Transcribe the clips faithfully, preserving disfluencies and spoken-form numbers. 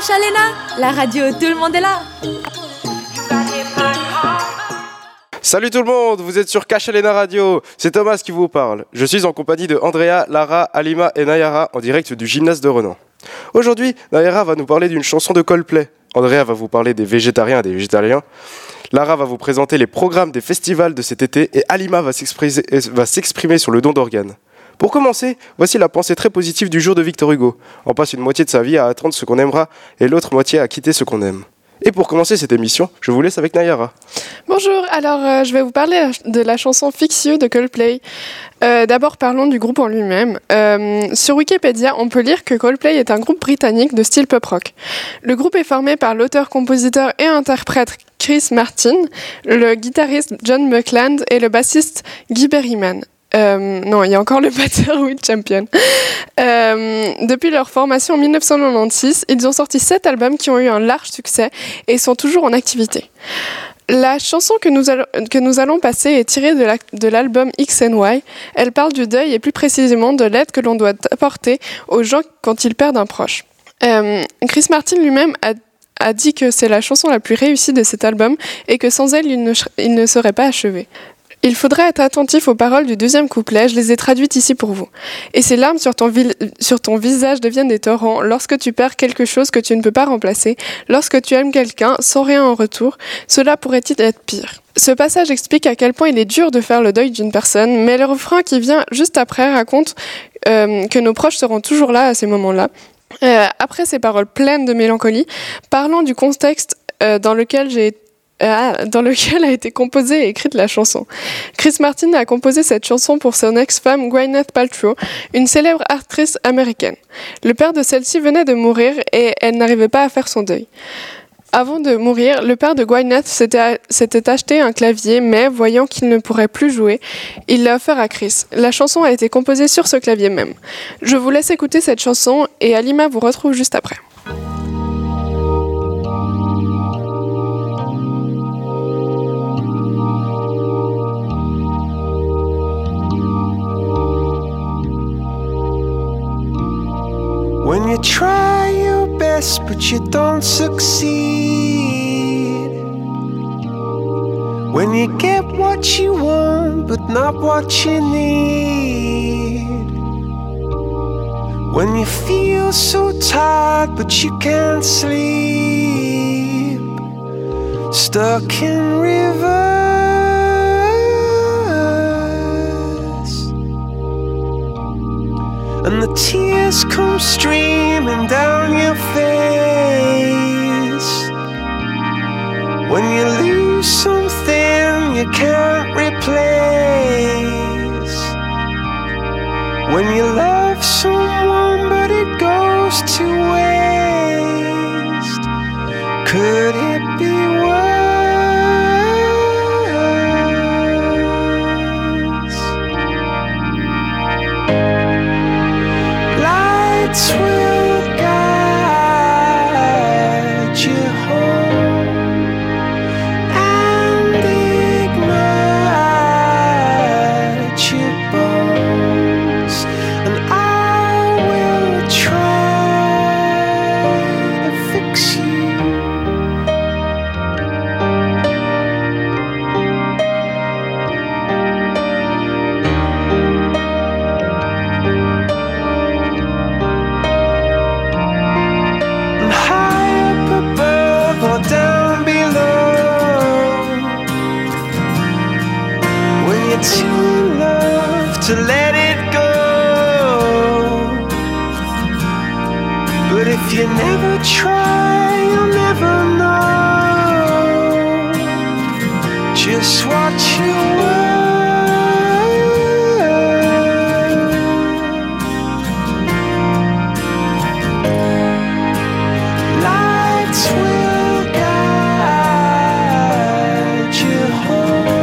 Alena, la radio, tout le monde est là. Salut tout le monde, vous êtes sur Cash Alena Radio, c'est Thomas qui vous parle. Je suis en compagnie de Andrea, Lara, Alima et Nayara en direct du gymnase de Renan. Aujourd'hui, Nayara va nous parler d'une chanson de Coldplay. Andrea va vous parler des végétariens et des végétaliens. Lara va vous présenter les programmes des festivals de cet été et Alima va s'exprimer, va s'exprimer sur le don d'organes. Pour commencer, voici la pensée très positive du jour de Victor Hugo. On passe une moitié de sa vie à attendre ce qu'on aimera et l'autre moitié à quitter ce qu'on aime. Et pour commencer cette émission, je vous laisse avec Nayara. Bonjour, alors euh, je vais vous parler de la chanson Fix You de Coldplay. Euh, d'abord parlons du groupe en lui-même. Euh, sur Wikipédia, on peut lire que Coldplay est un groupe britannique de style pop rock. Le groupe est formé par l'auteur, compositeur et interprète Chris Martin, le guitariste John Buckland et le bassiste Guy Berryman. Euh, non, il y a encore le batteur Will Champion. Euh, depuis leur formation en dix-neuf cent quatre-vingt-seize, ils ont sorti sept albums qui ont eu un large succès et sont toujours en activité. La chanson que nous, allons, que nous allons passer est tirée de, la, de l'album X and Y. Elle parle du deuil et plus précisément de l'aide que l'on doit apporter aux gens quand ils perdent un proche. Euh, Chris Martin lui-même a a dit que c'est la chanson la plus réussie de cet album et que sans elle, il ne, il ne serait pas achevé. Il faudrait être attentif aux paroles du deuxième couplet, je les ai traduites ici pour vous. Et ces larmes sur ton, vi- sur ton visage deviennent des torrents lorsque tu perds quelque chose que tu ne peux pas remplacer, lorsque tu aimes quelqu'un sans rien en retour, cela pourrait-il être pire. Ce passage explique à quel point il est dur de faire le deuil d'une personne, mais le refrain qui vient juste après raconte euh, que nos proches seront toujours là à ces moments-là. Euh, après ces paroles pleines de mélancolie, parlons du contexte euh, dans lequel j'ai euh, dans lequel a été composée et écrite la chanson. Chris Martin a composé cette chanson pour son ex-femme Gwyneth Paltrow, une célèbre actrice américaine. Le père de celle-ci venait de mourir et elle n'arrivait pas à faire son deuil. Avant de mourir, le père de Gwyneth s'était, s'était acheté un clavier, mais voyant qu'il ne pourrait plus jouer, il l'a offert à Chris. La chanson a été composée sur ce clavier même. Je vous laisse écouter cette chanson et Alima vous retrouve juste après. When you try your best but you don't succeed, when you get what you want but not what you need, when you feel so tired but you can't sleep, stuck in reverse, and the tears come streaming down your face, when you lose something you can't replace, when you love someone but it goes to waste, could it be worse? Lights will guide you home and ignite your bones, and I will try to fix you. To love, to let it go, but if you never try, you'll never know just what you were. Lights will guide you home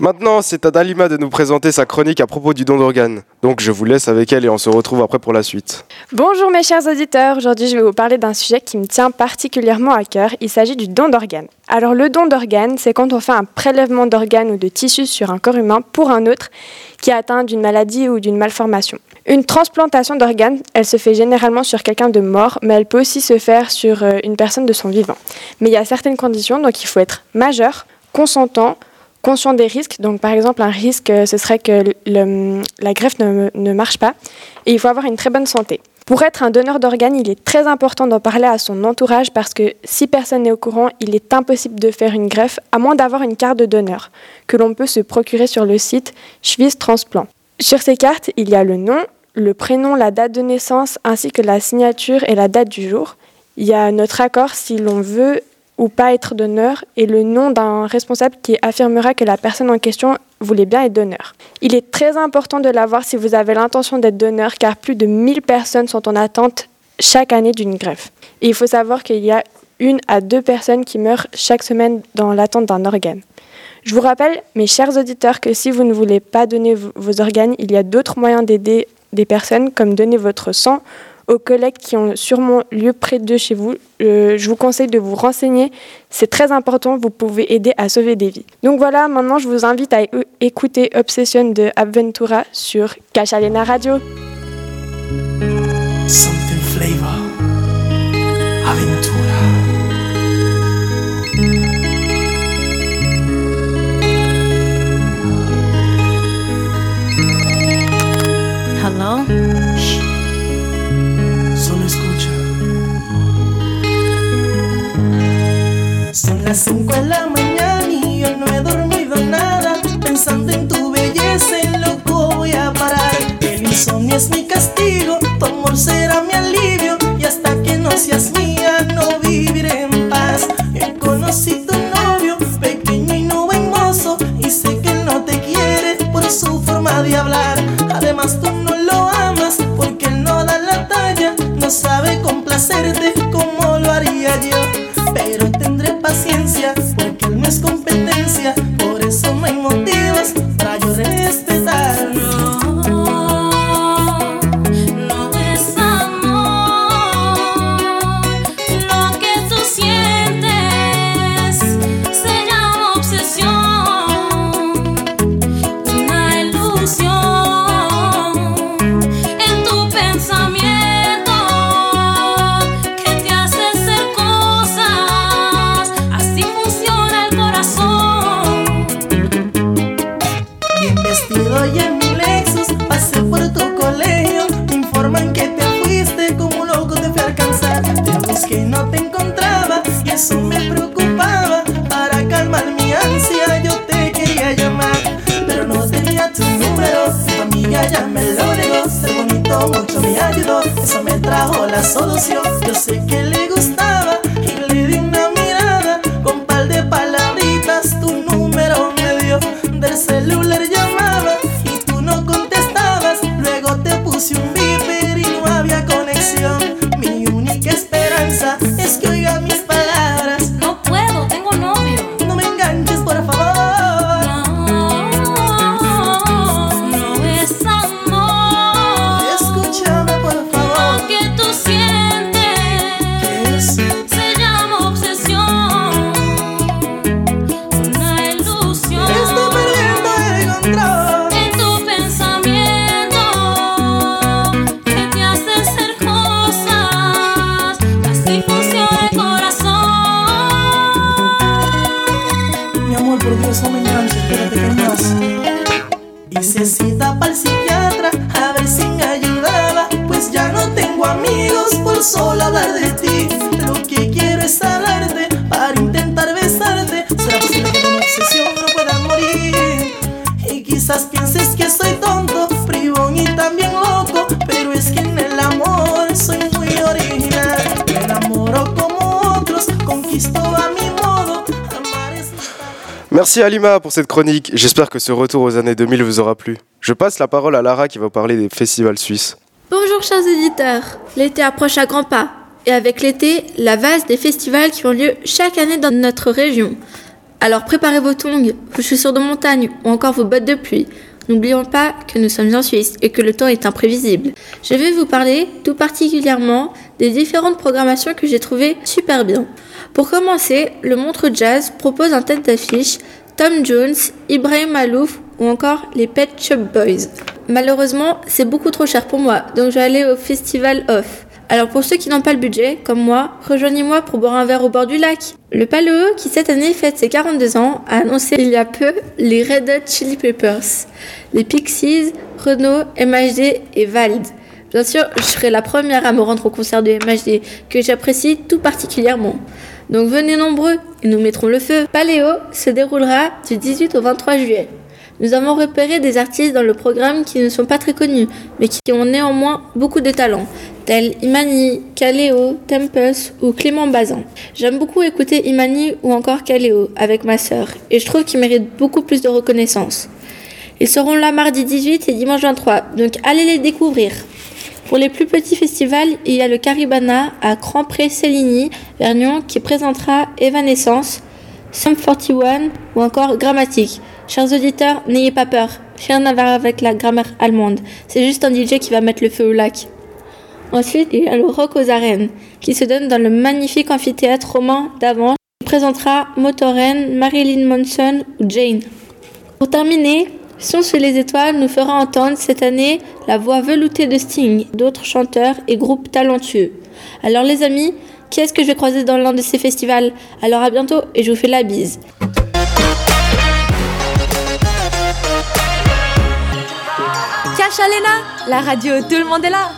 Maintenant, c'est à Alima de nous présenter sa chronique à propos du don d'organes. Donc je vous laisse avec elle et on se retrouve après pour la suite. Bonjour mes chers auditeurs, aujourd'hui je vais vous parler d'un sujet qui me tient particulièrement à cœur, il s'agit du don d'organes. Alors le don d'organes, c'est quand on fait un prélèvement d'organes ou de tissus sur un corps humain pour un autre qui est atteint d'une maladie ou d'une malformation. Une transplantation d'organes, elle se fait généralement sur quelqu'un de mort, mais elle peut aussi se faire sur une personne de son vivant. Mais il y a certaines conditions, donc il faut être majeur, consentant, conscient des risques. Donc par exemple, un risque, ce serait que le, le, la greffe ne, ne marche pas et il faut avoir une très bonne santé. Pour être un donneur d'organes, il est très important d'en parler à son entourage parce que si personne n'est au courant, il est impossible de faire une greffe à moins d'avoir une carte de donneur que l'on peut se procurer sur le site Swiss Transplant. Sur ces cartes, il y a le nom, le prénom, la date de naissance ainsi que la signature et la date du jour. Il y a notre accord si l'on veut ou pas être donneur et le nom d'un responsable qui affirmera que la personne en question voulait bien être donneur. Il est très important de l'avoir si vous avez l'intention d'être donneur car plus de mille personnes sont en attente chaque année d'une greffe. Et il faut savoir qu'il y a une à deux personnes qui meurent chaque semaine dans l'attente d'un organe. Je vous rappelle, mes chers auditeurs, que si vous ne voulez pas donner vos organes, il y a d'autres moyens d'aider des personnes comme donner votre sang aux collègues qui ont sûrement lieu près de chez vous. Euh, je vous conseille de vous renseigner, c'est très important, vous pouvez aider à sauver des vies. Donc voilà, maintenant je vous invite à é- écouter Obsession de Aventura sur Cachalena Radio. Something flavor, Aventura. Hello? Solo escucha. Son las cinco de la mañana y yo no he dormido nada. Pensando en tu belleza, en loco voy a parar. El insomnio es mi castigo, tu amor será mi alivio. Y hasta que no seas mía, no viviré en paz. Yo conocí tu novio, pequeño y no buen mozo. Y sé que él no te quiere por su forma de hablar. Además tú no lo amas porque él no da la talla. No sabe complacerte como lo haría yo. Pero tendré paciencia porque él no es competencia. Por eso no hay motivos para yo respetarlo. Eso me preocupaba, para calmar mi ansia yo te quería llamar, pero no tenía tu número, tu amiga ya me lo negó, ser bonito mucho me ayudó, eso me trajo la solución, yo sé que le gustaba y le di una mirada, con par de palabritas tu número me dio, del celular llamaba y tú no contestabas, luego te puse un beeper y no había conexión, mi única esperanza es que oiga mis palabras. Hice cita para el psiquiatra a ver si me ayudaba, pues ya no tengo amigos por solo hablar de ti. Lo que quiero es hablarte para intentar besarte. Será posible que de una obsesión no pueda morir. Y quizás pienses que soy tonto, bribón y también loco, pero es que en el amor soy muy original. Me enamoro como otros, conquisto a mi modo. Merci Alima pour cette chronique, j'espère que ce retour aux années deux mille vous aura plu. Je passe la parole à Lara qui va parler des festivals suisses. Bonjour chers éditeurs, l'été approche à grands pas, et avec l'été, la valse des festivals qui ont lieu chaque année dans notre région. Alors préparez vos tongs, vos chaussures de montagne ou encore vos bottes de pluie. N'oublions pas que nous sommes en Suisse et que le temps est imprévisible. Je vais vous parler tout particulièrement des différentes programmations que j'ai trouvées super bien. Pour commencer, le Montreux Jazz propose en tête d'affiche Tom Jones, Ibrahim Malouf ou encore les Pet Shop Boys. Malheureusement, c'est beaucoup trop cher pour moi, donc je vais aller au Festival Off. Alors pour ceux qui n'ont pas le budget, comme moi, rejoignez-moi pour boire un verre au bord du lac. Le Paléo, qui cette année fête ses quarante-deux ans, a annoncé il y a peu les Red Hot Chili Peppers, les Pixies, Renaud, M H D et Vald. Bien sûr, je serai la première à me rendre au concert de M H D, que j'apprécie tout particulièrement. Donc venez nombreux et nous mettrons le feu. Paléo se déroulera du dix-huit au vingt-trois juillet. Nous avons repéré des artistes dans le programme qui ne sont pas très connus, mais qui ont néanmoins beaucoup de talent, tels Imani, Kaleo, Tempest ou Clément Bazin. J'aime beaucoup écouter Imani ou encore Kaleo avec ma sœur, et je trouve qu'ils méritent beaucoup plus de reconnaissance. Ils seront là mardi dix-huit et dimanche vingt-trois, donc allez les découvrir. Pour les plus petits festivals, il y a le Caribana à Crampré-Céligny, vers Nyon, qui présentera Evanescence, Sum quarante et un ou encore Grammatique. Chers auditeurs, n'ayez pas peur, rien à voir avec la grammaire allemande, c'est juste un D J qui va mettre le feu au lac. Ensuite, il y a le Rock aux Arènes, qui se donne dans le magnifique amphithéâtre romain d'Avance, qui présentera Motorhead, Marilyn Manson ou Jane. Pour terminer, Son sous les étoiles nous fera entendre cette année la voix veloutée de Sting, d'autres chanteurs et groupes talentueux. Alors les amis, qui est-ce que je vais croiser dans l'un de ces festivals? Alors à bientôt et je vous fais la bise. Cache Alena, la radio, tout le monde est là.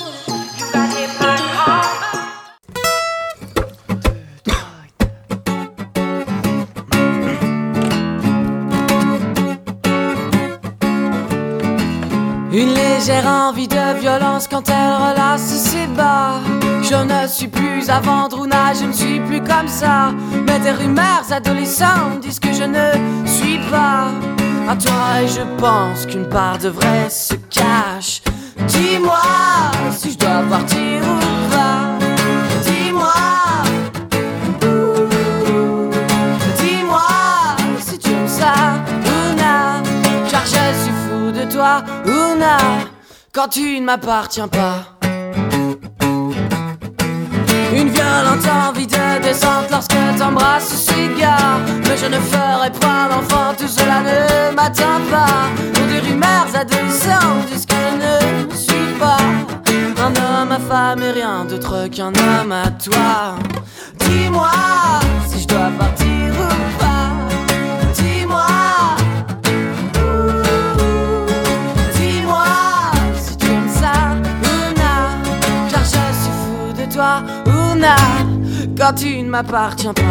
Une légère envie de violence quand elle relâche ses bas. Je ne suis plus à vendre ou nage, je ne suis plus comme ça. Mais des rumeurs adolescentes disent que je ne suis pas à toi et je pense qu'une part de vrai se cache. Dis-moi si je dois partir ou pas. Dis-moi, dis-moi si tu aimes ça ou non. Car je suis fou de toi ou non, quand tu ne m'appartiens pas. Une violente envie de descente lorsque t'embrasses ces gars. Mais je ne ferai point d'enfant, tout cela ne m'atteint pas. Pour des rumeurs adolescentes disent que je ne suis pas un homme à femme et rien d'autre qu'un homme à toi. Dis-moi si je dois partir ou pas. Dis-moi, dis-moi si tu aimes ça ou non. Car je suis fou de toi ou non, quand tu ne m'appartiens pas.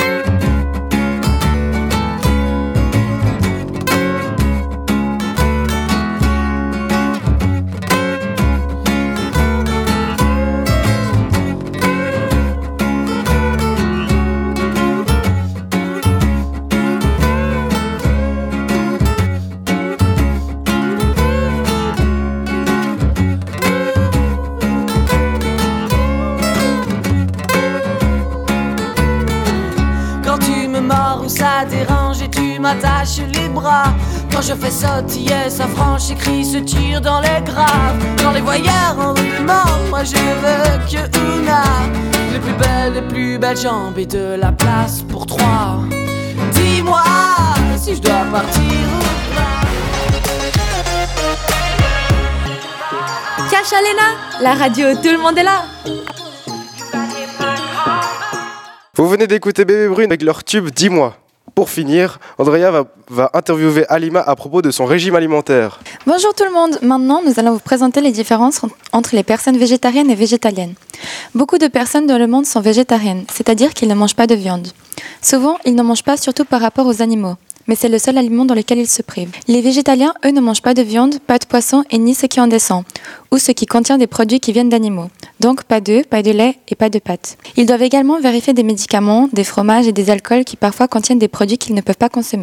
Ça dérange et tu m'attaches les bras. Quand je fais sautiller sa franche et crie se tire dans les graves. Quand les voyeurs en demandent, moi je veux que Una. Les plus belles, les plus belles jambes et de la place pour trois. Dis-moi si je dois partir ou pas. Cache Alena, la radio, tout le monde est là. Vous venez d'écouter Bébé Brune avec leur tube Dis-moi. Pour finir, Andrea va, va interviewer Alima à propos de son régime alimentaire. Bonjour tout le monde, maintenant nous allons vous présenter les différences entre les personnes végétariennes et végétaliennes. Beaucoup de personnes dans le monde sont végétariennes, c'est-à-dire qu'ils ne mangent pas de viande. Souvent, ils ne mangent pas surtout par rapport aux animaux, mais c'est le seul aliment dans lequel ils se privent. Les végétaliens, eux, ne mangent pas de viande, pas de poisson et ni ce qui en descend, ou ce qui contient des produits qui viennent d'animaux. Donc pas d'œufs, pas de lait et pas de pâtes. Ils doivent également vérifier des médicaments, des fromages et des alcools qui parfois contiennent des produits qu'ils ne peuvent pas consommer.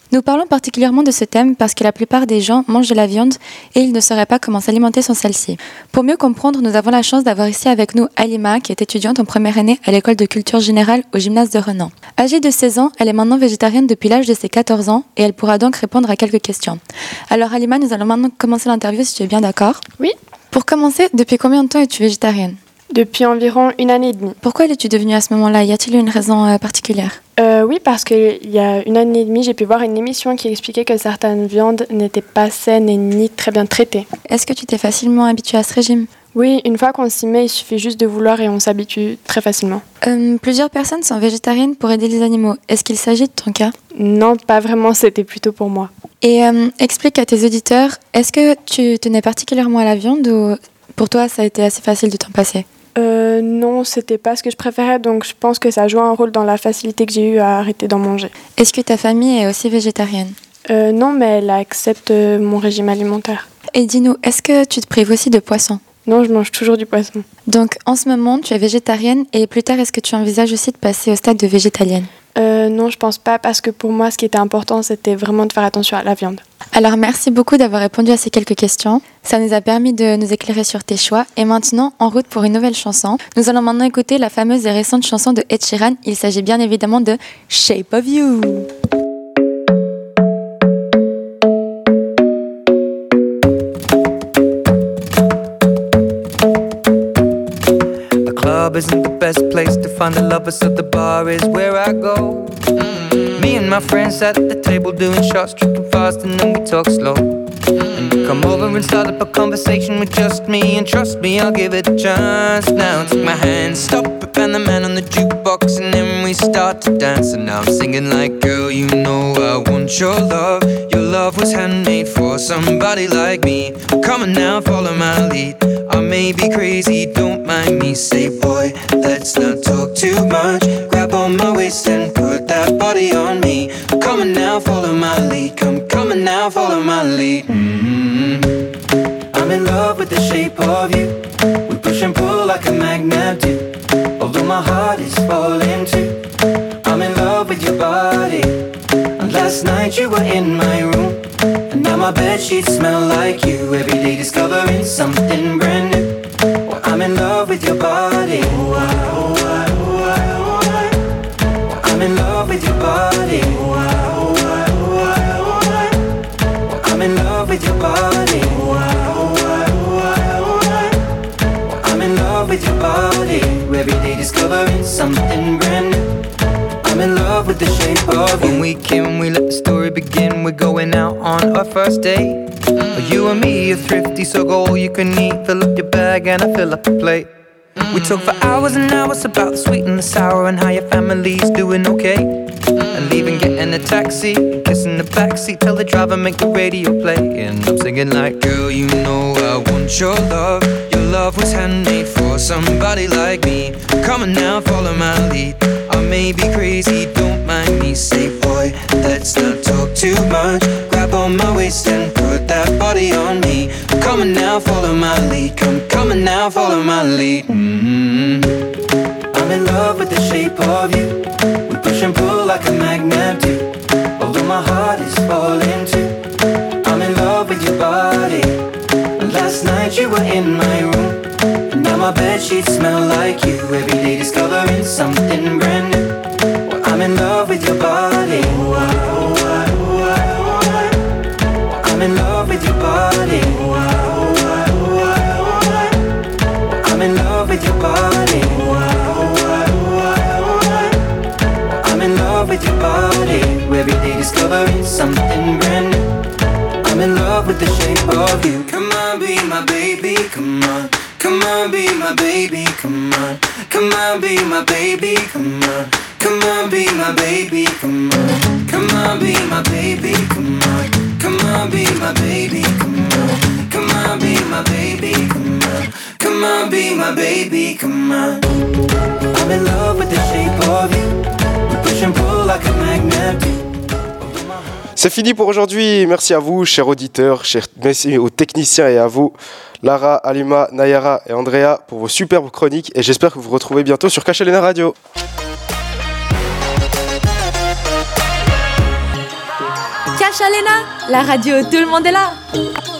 Nous parlons particulièrement de ce thème parce que la plupart des gens mangent de la viande et ils ne sauraient pas comment s'alimenter sans celle-ci. Pour mieux comprendre, nous avons la chance d'avoir ici avec nous Halima, qui est étudiante en première année à l'école de culture générale au gymnase de Renan. Âgée de seize ans, elle est maintenant végétarienne depuis l'âge de ses quatorze ans et elle pourra donc répondre à quelques questions. Alors Halima, nous allons maintenant commencer l'interview si tu es bien d'accord. Oui. Pour commencer, depuis combien de temps es-tu végétarienne ? Depuis environ une année et demie. Pourquoi es-tu devenue à ce moment-là ? Y a-t-il une raison euh, particulière ? euh, Oui, parce qu'il y a une année et demie, j'ai pu voir une émission qui expliquait que certaines viandes n'étaient pas saines et ni très bien traitées. Est-ce que tu t'es facilement habituée à ce régime ? Oui, une fois qu'on s'y met, il suffit juste de vouloir et on s'habitue très facilement. Euh, plusieurs personnes sont végétariennes pour aider les animaux. Est-ce qu'il s'agit de ton cas ? Non, pas vraiment, c'était plutôt pour moi. Et euh, explique à tes auditeurs, est-ce que tu tenais particulièrement à la viande ou pour toi ça a été assez facile de t'en passer ? Euh, non, c'était pas ce que je préférais, donc je pense que ça joue un rôle dans la facilité que j'ai eue à arrêter d'en manger. Est-ce que ta famille est aussi végétarienne ? euh, Non, mais elle accepte mon régime alimentaire. Et dis-nous, est-ce que tu te prives aussi de poisson ? Non, je mange toujours du poisson. Donc en ce moment, tu es végétarienne et plus tard, est-ce que tu envisages aussi de passer au stade de végétalienne ? Euh, non, je pense pas, parce que pour moi, ce qui était important, c'était vraiment de faire attention à la viande. Alors merci beaucoup d'avoir répondu à ces quelques questions. Ça nous a permis de nous éclairer sur tes choix. Et maintenant, en route pour une nouvelle chanson. Nous allons maintenant écouter la fameuse et récente chanson de Ed Sheeran. Il s'agit bien évidemment de Shape of You. The club isn't the best place to find the lovers, so the bar is where I go. Mm-hmm. Me and my friends at the table doing shots, tripping fast, and then we talk slow. And you come over and start up a conversation with just me, and trust me, I'll give it a chance. Now take my hand, stop it, and the man on the jukebox, and then we start to dance. And now I'm singing like, girl, you know I want your love. Your love was handmade for somebody like me. Come on now, follow my lead. I may be crazy, don't mind me. Say, boy, let's not talk too much. Grab on my waist and put that body on me. Come on now, follow my lead. Come, come on now, follow my lead. Mm-hmm. I'm in love with the shape of you. We push and pull like a magnet do. Although my heart is falling too. I'm in love with your body. And last night you were in my room. And now my bedsheets smell like you. Every day discovering something brand new. Well, I'm in love with your body. Oh, I, oh, I, oh, I, oh, I. Well, I'm in love with your body. Oh, I, oh, I, oh, I, oh, I. Well, I'm in love with your body. Oh, I, oh, I, oh, I, oh, I. Well, I'm in love with your body. Every day discovering something brand new. I'm in love with the shape of you. When we came, we let the story begin. We're going out on our first date. Mm. You and me are thrifty, so go all you can eat. Fill up your bag and I fill up the plate. Mm. We talk for hours and hours about the sweet and the sour and how your family's doing okay. Mm. And leaving, getting a taxi, kissing the backseat, tell the driver make the radio play. And I'm singing like, girl, you know I want your love. Your love was handmade for somebody like me. Come on now, follow my lead. I may be crazy, don't mind me. Say, boy, let's not talk too much. Grab on my waist and put that body on me. Come on now, follow my lead. Come, come on now, follow my lead. Mm-hmm. I'm in love with the shape of you. We push and pull like a magnet do. Although my heart is falling too. I'm in love with your body. Last night you were in my room. And now my bedsheets smell like you. Every day discovering something brand new. Well, I'm in love with your body. Oh, I, oh, I, oh, I, oh, I. Well, I'm in love with your body. Oh, I, oh, I, oh, I, oh, I. Well, I'm in love with your body. Oh, I, oh, I, oh, I, oh, I. Well, I'm in love with your body. Every day discovering something brand new. I'm in love with the shape of you. Come on, be my baby, come on. Come on, be my baby, come on. Come on, be my baby, come on. Come on, be my baby, come on. Come on, be my baby, come on. Come on, be my baby, come on. Come on, be my baby, come on. Come on, be my baby, come on. I'm in love with the shape of you. We push and pull like a magnet. C'est fini pour aujourd'hui. Merci à vous, chers auditeurs, chers, merci aux techniciens et à vous, Lara, Halima, Nayara et Andrea, pour vos superbes chroniques. Et j'espère que vous vous retrouvez bientôt sur Cache-Alena Radio. Cache Alena, la radio, tout le monde est là.